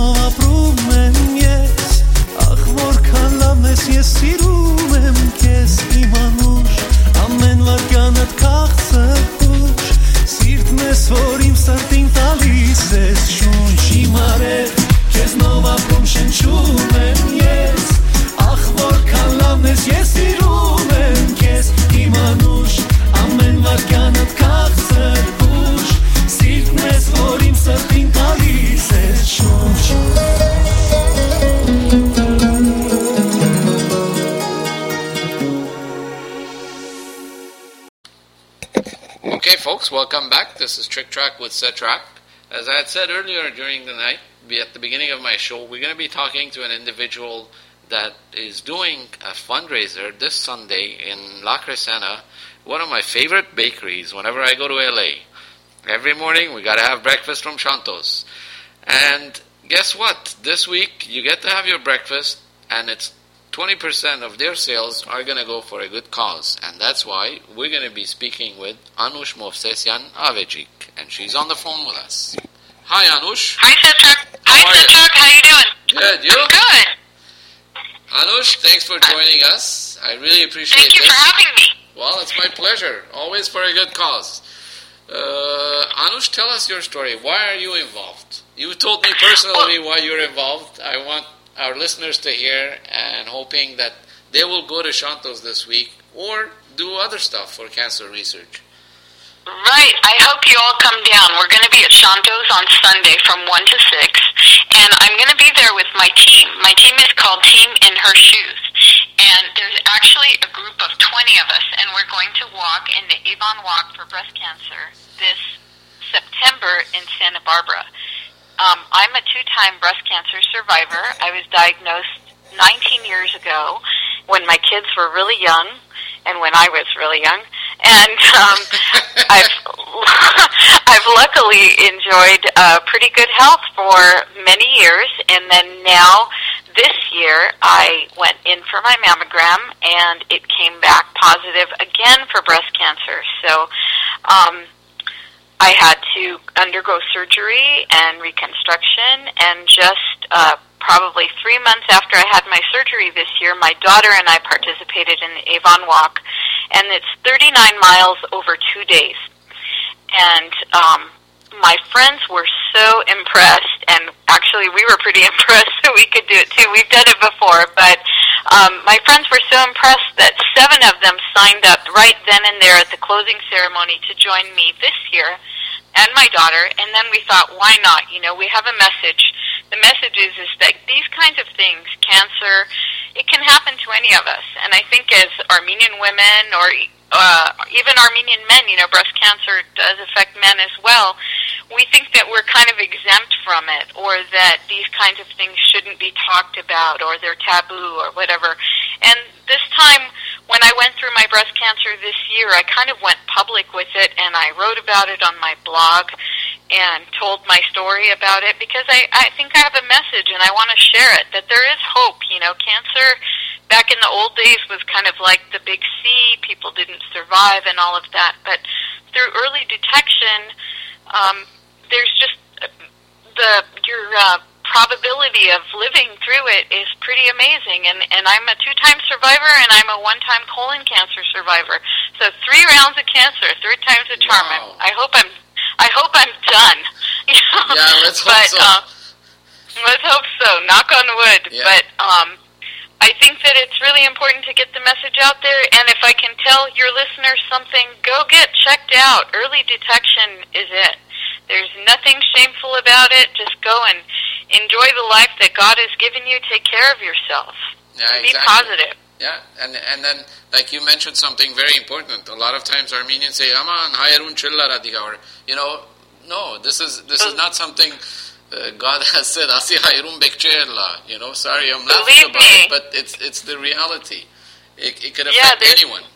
քեզնով ապրում եմ ես ախ որքան լավն ես ես սիրում եմ քեզ իմ անուշ ամեն վարքյանդ քաղցր ուշ սիրտն ես որ իմ սրտին տալիս ես շունչի մարեր քեզնով ապրում շնչում եմ ես ախ որքան լավն ես ես սիրում եմ քեզ իմ անուշ ամեն վարքյանդ քաղցր ուշ սիրտն ես որ իմ սրտին տալիս ես շունչ Okay, folks, welcome back. This is Trick Track with Set Track. As I had said earlier during the night, at the beginning of my show, we're going to be talking to an individual that is doing a fundraiser this Sunday in La Crescenta, one of my favorite bakeries whenever I go to L A. Every morning, we got to have breakfast from Shantos. And guess what? This week, you get to have your breakfast, and it's twenty percent of their sales are going to go for a good cause. And that's why we're going to be speaking with Anush Movsesyan Avejik. And she's on the phone with us. Hi, Anush. Hi, Cedric. Hi, How are you? Cedric. How you doing? Good. You? I'm good. Anush, thanks for joining us. I really appreciate Thank you this. for having me. Well, it's my pleasure. Always for a good cause. Uh, Anush, tell us your story. Why are you involved? You told me personally why you're involved. I want our listeners to hear, and hoping that they will go to Shantos this week or do other stuff for cancer research. Right. I hope you all come down. We're going to be at Shantos on Sunday from one to six, and I'm going to be there with my team. My team is called Team in Her Shoes, and there's actually a group of twenty of us, and we're going to walk in the Avon Walk for Breast Cancer this September in Santa Barbara. Um, I'm a two-time breast cancer survivor. I was diagnosed nineteen years ago when my kids were really young and when I was really young. And um, I've, I've luckily enjoyed uh, pretty good health for many years. And then now this year I went in for my mammogram and it came back positive again for breast cancer. So um, I had to undergo surgery and reconstruction, and just uh, probably three months after I had my surgery this year, my daughter and I participated in the Avon Walk, and it's thirty-nine miles over two days. And um, my friends were so impressed, and actually we were pretty impressed that we could do it too. We've done it before, but um, my friends were so impressed that seven of them signed up right then and there at the closing ceremony to join me this year and my daughter. And then we thought, why not? You know, we have a message. The message is, is that these kinds of things, cancer, it can happen to any of us. And I think as Armenian women or uh, even Armenian men, you know, breast cancer does affect men as well. We think that we're kind of exempt from it, or that these kinds of things shouldn't be talked about, or they're taboo, or whatever. And this time, when I went through my breast cancer this year, I kind of went public with it, and I wrote about it on my blog and told my story about it, because I, I think I have a message, and I want to share it, that there is hope. You know, cancer back in the old days was kind of like the big C, people didn't survive and all of that, but through early detection, um, there's just uh, the your uh, probability of living through it is pretty amazing. And, and I'm a two-time survivor, and I'm a one-time colon cancer survivor. So three rounds of cancer, three times a charm. Wow. I hope I'm I hope I'm done. You know? Yeah, let's hope but, so. Uh, let's hope so. Knock on wood. Yeah. But um, I think that it's really important to get the message out there. And if I can tell your listeners something, go get checked out. Early detection is it. There's nothing shameful about it. Just go and enjoy the life that God has given you. Take care of yourself. Yeah, Be exactly. positive. Yeah, and and then, like you mentioned something very important. A lot of times Armenians say, "Aman hayarun chilla radika," or you know, no, this is this is not something uh, God has said. Asi hayarun bekchella. You know, sorry, I'm laughing Believe about me. it, but it's it's the reality. It, it could Yeah, affect there's- anyone.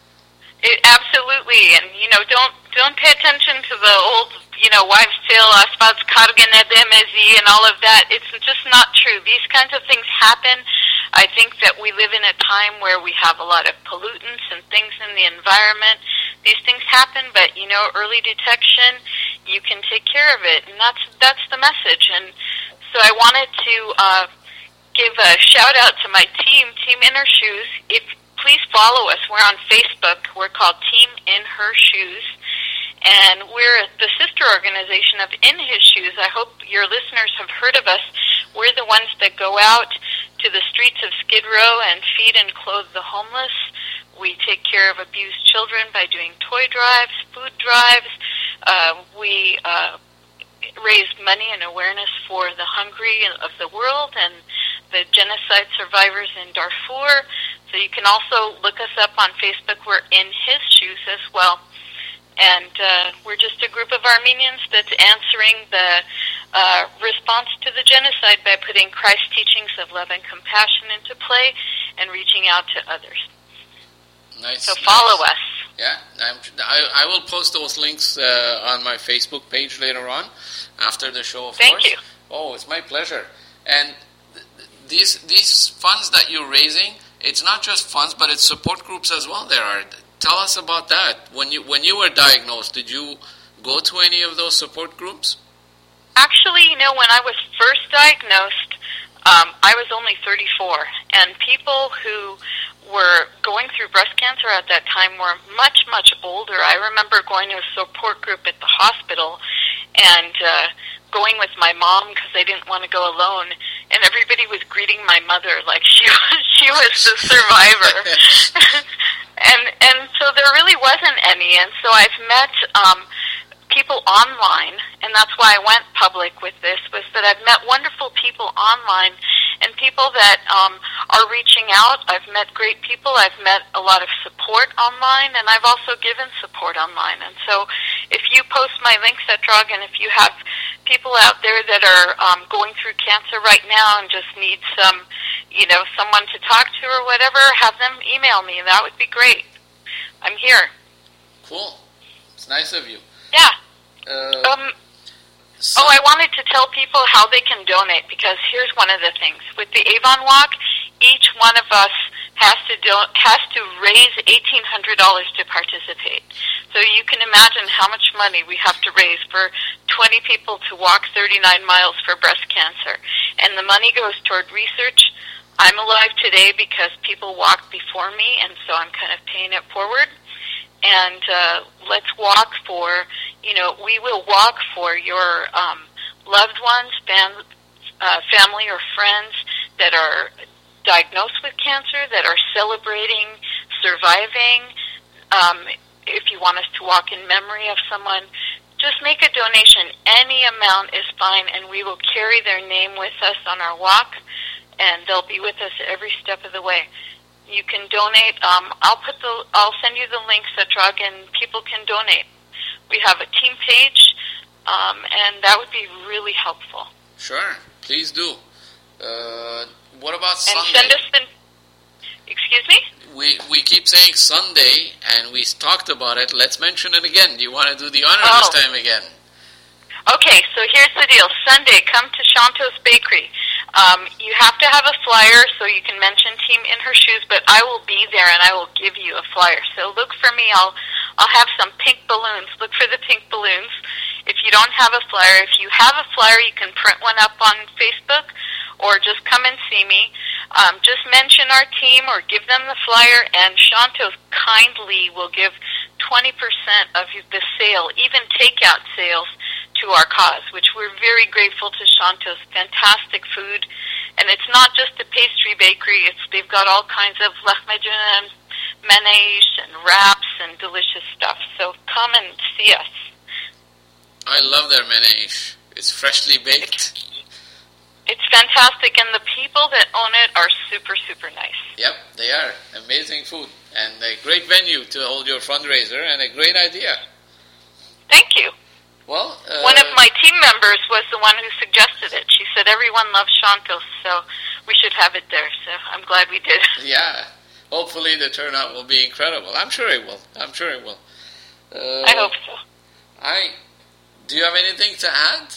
It, absolutely, and you know, don't don't pay attention to the old, you know, wives' tale, asfalt's kargan edemezi, and all of that. It's just not true. These kinds of things happen. I think that we live in a time where we have a lot of pollutants and things in the environment. These things happen, but you know, early detection, you can take care of it, and that's that's the message. And So I wanted to uh, give a shout out to my team, Team In Her Shoes. If please follow us. We're on Facebook. We're called Team In Her Shoes, and we're the sister organization of In His Shoes. I hope your listeners have heard of us. We're the ones that go out to the streets of Skid Row and feed and clothe the homeless. We take care of abused children by doing toy drives, food drives. Uh, we uh, raise money and awareness for the hungry of the world and the genocide survivors in Darfur. So you can also look us up on Facebook. We're In His Shoes as well. And uh, we're just a group of Armenians that's answering the uh, response to the genocide by putting Christ's teachings of love and compassion into play and reaching out to others. Nice. So follow nice. us. Yeah, I'm, I, I will post those links uh, on my Facebook page later on, after the show, of Thank course. you. Oh, it's my pleasure. And th- these these funds that you're raising, it's not just funds, but it's support groups as well. There are. Tell us about that. When you when you were diagnosed, did you go to any of those support groups? Actually, you know, when I was first diagnosed, um, I was only thirty-four, and people who were going through breast cancer at that time were much, much older. I remember going to a support group at the hospital and uh, going with my mom because I didn't want to go alone, and everybody was greeting my mother like she was, she was the survivor. and and so there really wasn't any, and so I've met um, people online, and that's why I went public with this, was that I've met wonderful people online and people that um, are reaching out. I've met great people. I've met a lot of support online, and I've also given support online. And so if you post my links at Drug, and if you have people out there that are um, going through cancer right now and just need some, you know, someone to talk to or whatever, have them email me. That would be great. I'm here. Cool. It's nice of you. Yeah. Uh, Um. so- Oh, I wanted to tell people how they can donate, because here's one of the things. With the Avon Walk, each one of us has to do- has to raise eighteen hundred dollars to participate. So you can imagine how much money we have to raise for twenty people to walk thirty-nine miles for breast cancer. And the money goes toward research. I'm alive today because people walked before me, and so I'm kind of paying it forward. And uh, let's walk for, you know, we will walk for your um, loved ones, fam- uh, family or friends that are diagnosed with cancer, that are celebrating, surviving. Um, if you want us to walk in memory of someone, just make a donation. Any amount is fine, and we will carry their name with us on our walk, and they'll be with us every step of the way. You can donate. Um, I'll put the. I'll send you the links at Drug, and people can donate. We have a team page, um, and that would be really helpful. Sure, please do. Uh, what about And Sunday? send us the. Excuse me? We we keep saying Sunday, and we talked about it. Let's mention it again. Do you want to do the honor Oh. this time again? Okay, so here's the deal. Sunday, come to Shantos Bakery. Um, you have to have a flyer, so you can mention Team In Her Shoes, but I will be there and I will give you a flyer. So look for me. I'll I'll have some pink balloons. Look for the pink balloons. If you don't have a flyer, if you have a flyer, you can print one up on Facebook or just come and see me. Um, just mention our team or give them the flyer, and Shantos kindly will give twenty percent of the sale, even takeout sales, to our cause, which we're very grateful to Shantos. Fantastic food, and it's not just a pastry bakery. It's they've got all kinds of lahmacun, menesh, and wraps and delicious stuff. So come and see us. I love their menesh. It's freshly baked. It's fantastic, and the people that own it are super, super nice. Yep, they are. Amazing food. And a great venue to hold your fundraiser, and a great idea. Thank you. Well, uh, One of my team members was the one who suggested it. She said everyone loves Shantos, so we should have it there. So I'm glad we did. Yeah. Hopefully the turnout will be incredible. I'm sure it will. I'm sure it will. Uh, I hope so. I. Do you have anything to add?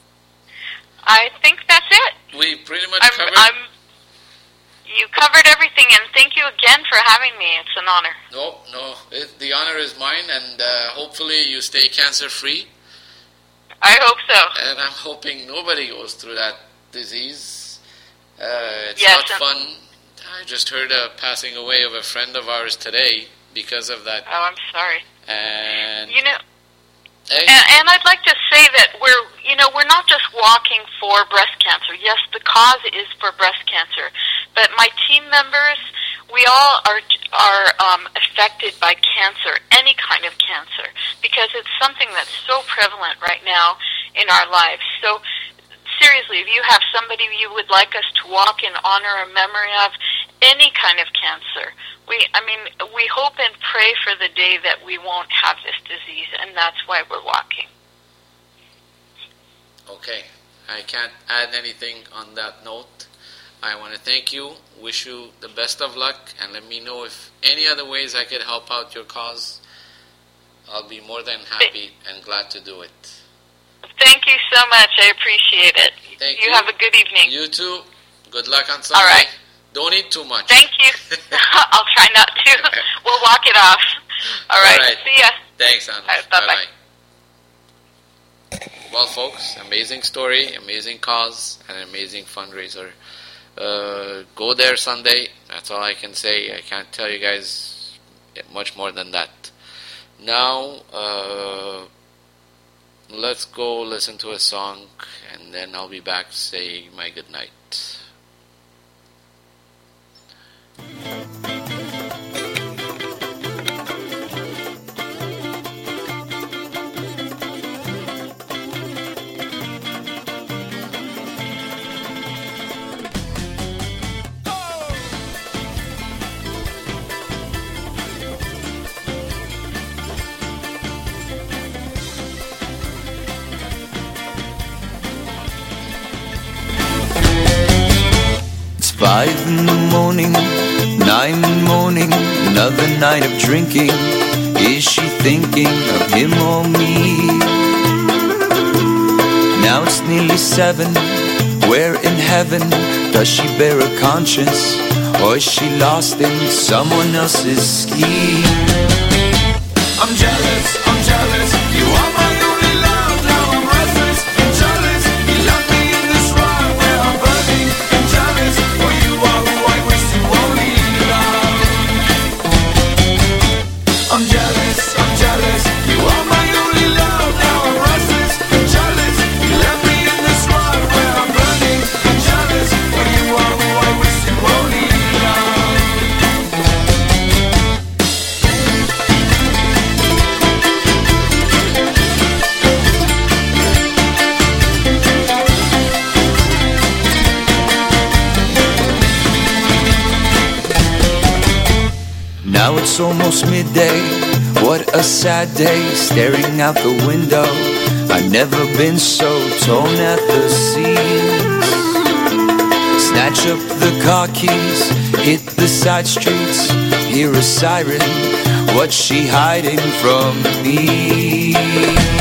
I think that's it. We pretty much I'm, covered. I'm, you covered everything, and thank you again for having me. It's an honor. No, no. It, the honor is mine, and uh, hopefully you stay cancer free. I hope so. And I'm hoping nobody goes through that disease. Uh, it's Yes, not and- fun. I just heard a passing away of a friend of ours today because of that. Oh, I'm sorry. And You know, hey, and, and I'd like to say that we're, you know, we're not just walking for breast cancer. Yes, the cause is for breast cancer, but my team members, we all are are um, affected by cancer, any kind of cancer, because it's something that's so prevalent right now in our lives. So seriously, if you have somebody you would like us to walk in honor or memory of, any kind of cancer, we, I mean, we hope and pray for the day that we won't have this disease, and that's why we're walking. okay, I can't add anything on that note. I want to thank you, wish you the best of luck, and let me know if any other ways I could help out your cause. I'll be more than happy and glad to do it. Thank you so much. I appreciate it. Thank you. you. have a good evening. You too. Good luck on Sunday. All right. Don't eat too much. Thank you. I'll try not to. We'll walk it off. All right. All right. See ya. Thanks, Anna. All right, bye-bye. Bye-bye. Well, folks, amazing story, amazing cause, and an amazing fundraiser. Uh, go there Sunday. That's all I can say. I can't tell you guys much more than that. Now, uh, let's go listen to a song, and then I'll be back to say my good night. Five in the morning, nine in the morning, another night of drinking. Is she thinking of him or me? Now it's nearly seven, where in heaven does she bear a conscience? Or is she lost in someone else's scheme? I'm jealous, I'm jealous. You are my only love. Now I'm restless and jealous. You left me in this ride where I'm burning and jealous. For you are who I wish to only love. I'm jealous, I'm jealous. You are my only love. Now I'm restless and jealous. You left me in this ride where I'm burning and jealous. For you are who I wish to only love. Now it's almost midday, what a sad day, staring out the window. I've never been so torn at the seams. Snatch up the car keys, hit the side streets, hear a siren, what's she hiding from me?